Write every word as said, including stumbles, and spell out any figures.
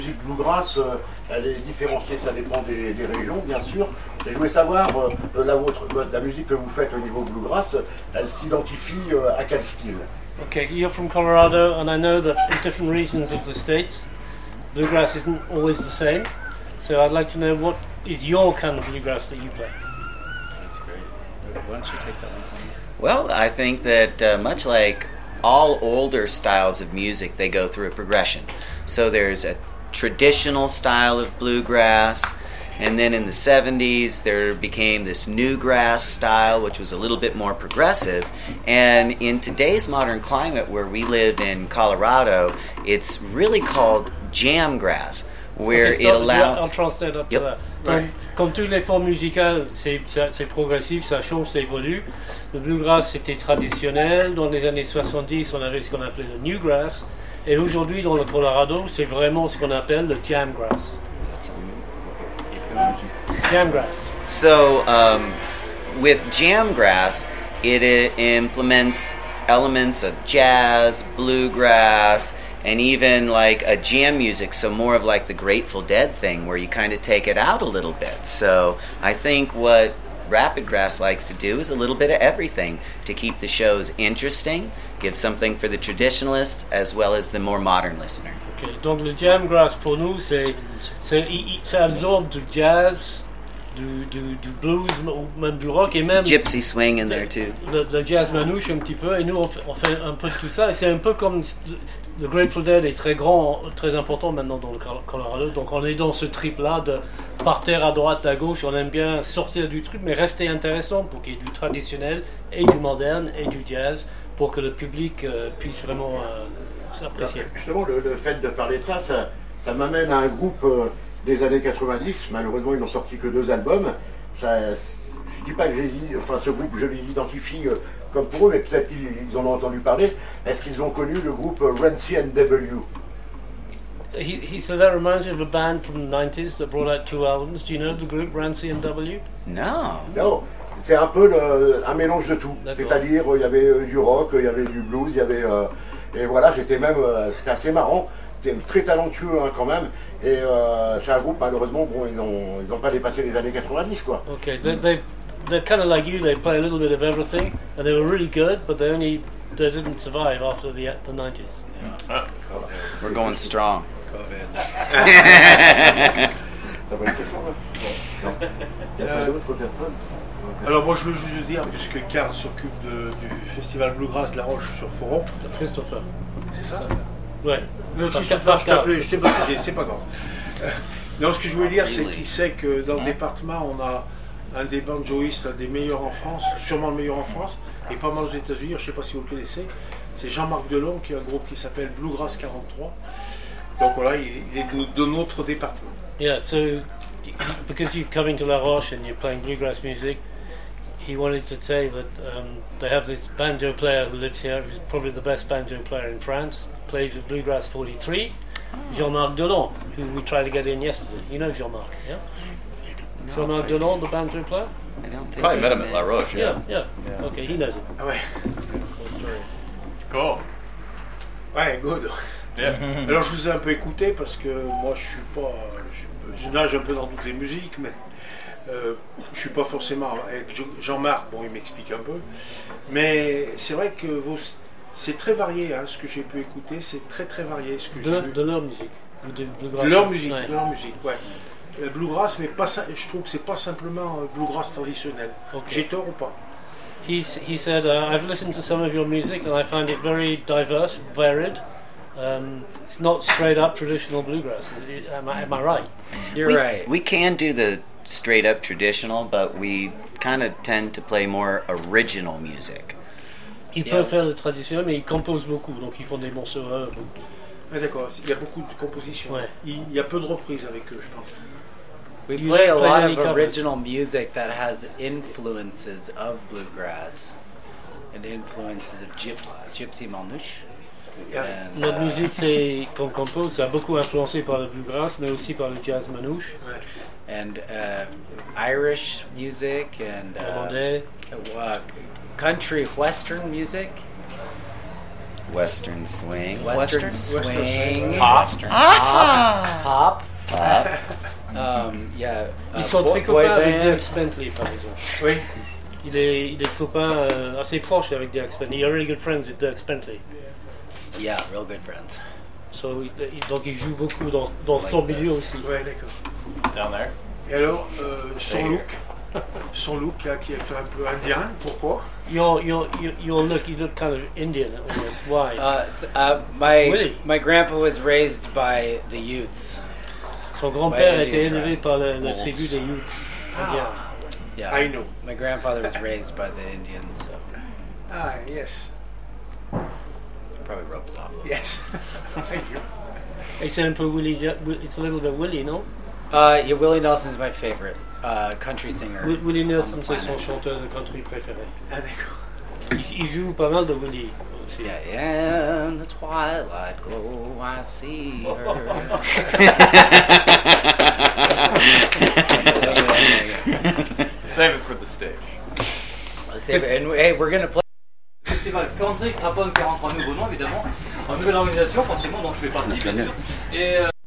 La musique bluegrass, euh, elle est différenciée, ça dépend des, des régions, bien sûr. Et je voulais savoir, euh, la, vôtre, la musique que vous faites au niveau bluegrass, elle s'identifie euh, à quel style? Okay, you're from Colorado, and I know that in different regions of the states, bluegrass isn't always the same. So I'd like to know what is your kind of bluegrass that you play? That's great. Why don't you take that one from me? Well, I think that uh, much like all older styles of music, they go through a progression. So there's a traditional style of bluegrass, and then in the seventies there became this newgrass style, which was a little bit more progressive. And in today's modern climate where we live in Colorado, it's really called jamgrass, where okay, it allows... I'll translate up yep. to that. Donc, comme toutes les formes musicales, c'est, c'est progressif, ça change, ça évolue. Le bluegrass, c'était traditionnel. Dans les années soixante-dix, on avait ce qu'on appelait le newgrass. Et aujourd'hui, dans le Colorado, c'est vraiment ce qu'on appelle le jamgrass. Jamgrass. So, um, with jamgrass, it, it implements elements of jazz, bluegrass, and even like a jam music, so more of like the Grateful Dead thing where you kind of take it out a little bit. So I think what Rapid Grass likes to do is a little bit of everything to keep the shows interesting, give something for the traditionalist as well as the more modern listener. Okay. Donc le jamgrass pour nous, c'est, c'est, ça absorbe du jazz, du, du, du blues, ou même du rock, et même gypsy swing in there too. Le, le jazz manouche un petit peu, et nous on fait, on fait un peu de tout ça, et c'est un peu comme le Grateful Dead est très grand, très important maintenant dans le Colorado, donc on est dans ce trip-là de partir à droite, à gauche, on aime bien sortir du truc, mais rester intéressant pour qu'il y ait du traditionnel et du moderne et du jazz, pour que le public euh, puisse vraiment euh, s'apprécier. Justement, le, le fait de parler de ça, ça, ça m'amène à un groupe euh, des années quatre-vingt-dix, malheureusement ils n'ont sorti que deux albums. Ça, je dis pas que j'ai, enfin, ce groupe, je les identifie euh, comme pour eux, mais peut-être qu'ils ils en ont entendu parler. Est-ce qu'ils ont connu le groupe euh, Run C N W? He, he, so that reminds me of a band from the nineties that brought out two albums. Do you know the group Run C N W? No. Non, c'est un peu le, un mélange de tout. D'accord. C'est-à-dire, il y avait euh, du rock, il y avait du blues, il y avait... Euh, et voilà, j'étais même... Euh, c'était assez marrant. C'était très talentueux hein, quand même. Et euh, c'est un groupe, malheureusement, bon, ils n'ont ils ont pas dépassé les années quatre-vingt-dix, quoi. Okay, they, they, they're kind of like you, they play a little bit of everything, and they were really good, but they only they didn't survive after the, the nineties. Yeah. We're going strong. T'as pas une question là? Non. Il n'y a pas d'autres personnes? Alors moi je veux juste dire, puisque Karl s'occupe de, du festival Bluegrass de La Roche sur Foron. Christopher. C'est ça? Ouais. Non, Christopher, je t'ai appelé, je t'ai baptisé, c'est pas grave. Euh, non, ce que je voulais dire, c'est qu'il sait que dans le département, on a un des banjoïstes, un des meilleurs en France, sûrement le meilleur en France, et pas mal aux États-Unis, je ne sais pas si vous le connaissez. C'est Jean-Marc Delon, qui a un groupe qui s'appelle Bluegrass quarante-trois. Donc voilà, il, il est de, de notre département. Yeah, so because you're coming to La Roche and you're playing bluegrass music, he wanted to say that um, they have this banjo player who lives here, who's probably the best banjo player in France, plays with Bluegrass forty-three, Jean-Marc Delon, who we tried to get in yesterday. You know Jean-Marc, yeah? No, Jean-Marc Delon, the banjo player? I don't think Probably we met him at La Roche, yeah. Yeah, yeah. yeah. Okay, he knows it. Ah ouais. Cool. Ouais, good. Yeah. Alors je vous ai un peu écouté parce que moi je suis pas, je, je nage un peu dans toutes les musiques, mais euh, je suis pas forcément avec Jean-Marc. Bon, il m'explique un peu, mais c'est vrai que vos, c'est très varié, hein, ce que j'ai pu écouter, c'est très très varié ce que j'ai De, vu. de leur musique. De, De leur musique, ouais. de leur musique, ouais. Le bluegrass, mais pas, je trouve que c'est pas simplement un bluegrass traditionnel. Okay. J'ai tort ou pas? He's, he said, uh, I've listened to some of your music and I find it very diverse, varied. Um, it's not straight up traditional bluegrass. Am I, am I right? You're we, right. We can do the straight up traditional, but we kind of tend to play more original music. Ils Yeah. peuvent faire le traditionnel, mais ils composent beaucoup, donc ils font des morceaux euh, beaucoup. Ah, d'accord, il y a beaucoup de compositions. Ouais. Il y a peu de reprises avec eux, je pense. We You play a don't play lot any of covers. original music that has influences of bluegrass and influences of gyp- gypsy manouche. And, Notre uh, musique, c'est, qu'on compose, ça a beaucoup influencé par le bluegrass, mais aussi par le jazz manouche, Ouais. and uh, Irish music and uh, hollandais. uh, country western music. Western swing. Western, Western swing. Pop. Pop. Pop. Um, yeah. Ils uh, sont boy- très boy copains avec band. Dierks Bentley, par exemple. Oui. Il est, il est copain euh, assez proche avec Dierks Bentley. Il est really good friends with Dierks Bentley. Yeah, real good friends. So, il- il- donc il joue beaucoup dans, dans Like son this. milieu aussi. Ouais, d'accord. Down there. Et alors, euh, son There. look, son look là qui est fait un peu indien, pourquoi? Your, your, your, your look, you look kind of Indian almost. Why? Uh, uh, my Willie. my grandpa was raised by the Utes. Son grand-père by a été Indian élevé tribe. par la, la Wolves. tribu des Utes. indiens. Ah, Yeah, I know. my grandfather was raised by the Indians, so Ah, yes, probably rubs off. yes. Thank you. Et c'est un peu Willie, it's a little bit Willie, non? Uh, yeah, Willie Nelson's my favorite uh, country singer. Wi- Willie Nelson, on the c'est son planet. chanteur de country préféré. Ah, d'accord. Il, il joue pas mal de Willie aussi. Yeah, in the twilight glow, I see her. Save it for the stage. Let's save it. And hey, we're gonna play. Festival Country Craponne quarante-trois nouveaux noms évidemment, en nouvelle organisation forcément, donc je fais partie bien sûr. Et euh,